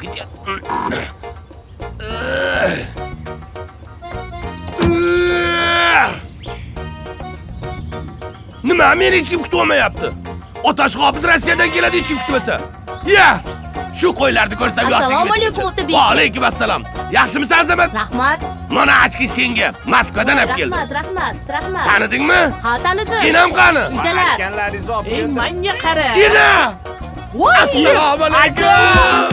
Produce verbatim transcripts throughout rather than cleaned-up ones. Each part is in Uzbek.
ketyapti. Nima, meni hech kim kutib olmayapti? Otash Qobiz Rossiyadan keladi, hech kim kutmasa. Ya, shu qo'ylarni ko'rsam yoshligim. Assalomu alaykum, Otabek. Va alaykum assalom. Yaxshimisan, Azamat? Rahmat. Mana achki senga Moskvadan olib keldim. Rahmat, rahmat, rahmat. Tanidingmi? Ha, tanidim. Inam qani? Uydalar. Ekanlaringizni olib Ey, keldim. menga qara. Ina! Voy! Assalomu alaykum.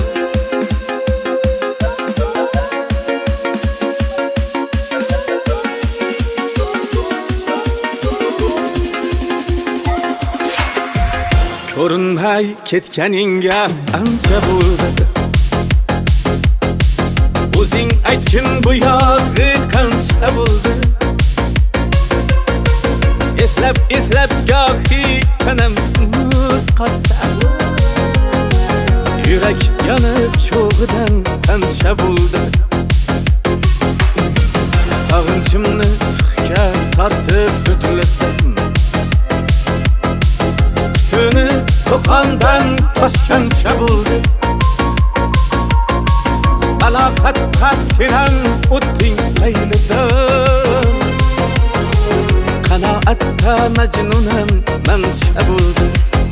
Ko'rinmay ketganingga ancha bo'ldi. O'zing aytgin bu yog'i qancha bo'ldi. Eslab eslab gohi tanam muz qotsa, yurak yonib cho'g'idan qancha bo'ldi. Sog'inchimni sıxga tortib o'tlasam, tuni to'qondan toshgancha bo'ldi. Aloqatda senan o'tding laylidan, qanoatda majnunam mancha bo'ldi.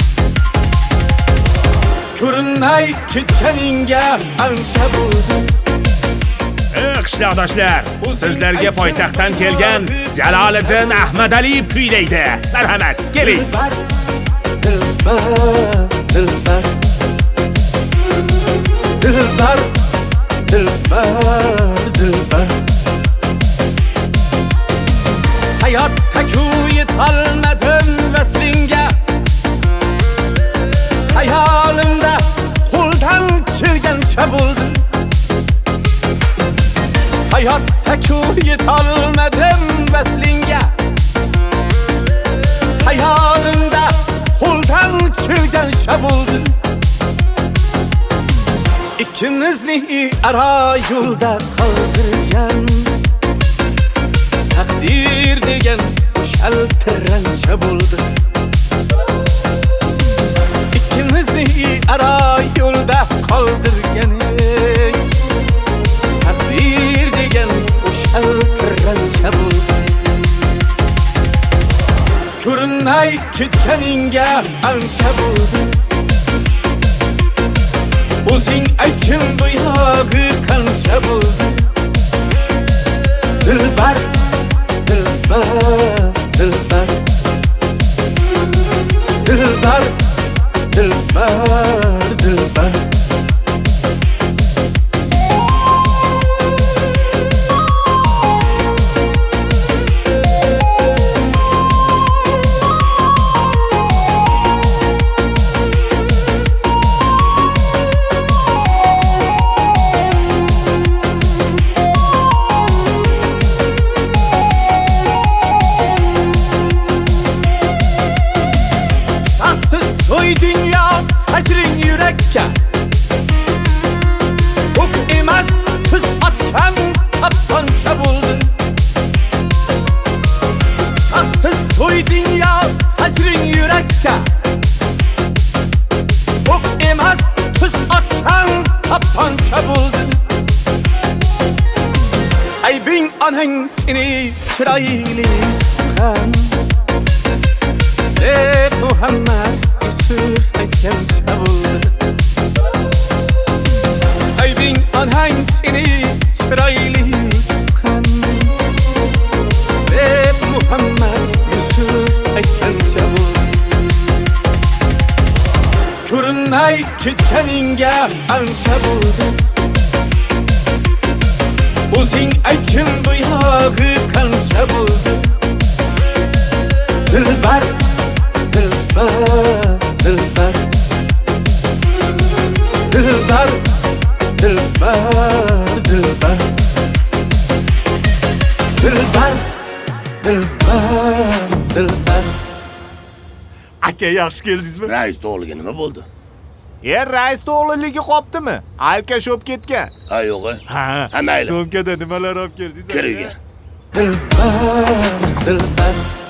Ko'rinmay ketganingga ancha bo'ldi. Ey qishloqdoshlar, sizlarga poytaxtdan kelgan Jaloliddin Ahmadaliyev kuylaydi. Marhamat, keling. Dilbar, dilbar, dilbar, dilbar, dilbar. Hayotda ku yetolmadim vaslinga, hayolimda qo'ldan kelgancha bo'ldi. Hayotda ku yetolmadim vaslinga, hayolimda qo'ldan kelgancha bo'ldi. İkimizni ara yo'lda qoldirgan taqdir degan shaltirancha bo'ldi. İkimizni ara yo'lda qoldirgan taqdir degan shaltirancha bo'ldi. Ko'rinmay ketganingga ancha bo'ldi. O'zing aytgin bu yog'i qancha bo'ldi. Dilbar, dilbar, dilbar, dilbar, dilbar, dilbar. Soy dünya hacrin yürekka, ok emas tuz atkan tapanca buldu. Şahsız soy dünya hacrin yürekka, ok emas tuz atkan tapanca buldu. Aybin anan seni çıraylı tutan, ey Muhammed Yusuf aytgancha bo'ldi. Aybing onang seni chiroyli tuqqan, deb Muhammad Yusuf aytgancha bo'ldi. Ko'rinmay ketganingga ancha bo'ldi. O'zing aytgin bu yog'i qancha bo'ldi. Dilbar, dilbar, dilbar, dilbar, dilbar, dilbar, dilbar, dilbar, dilbar. Aka, yaxshi keldingizmi? Rais o'g'liga nima bo'ldi? Yer rais o'g'liligi qopdimi? Alka sho'p ketgan. Ha, yo'q. Ha, ha mayli. So'mkada nimalar olib keldingiz? Kiriga. Dilbar, dilbar.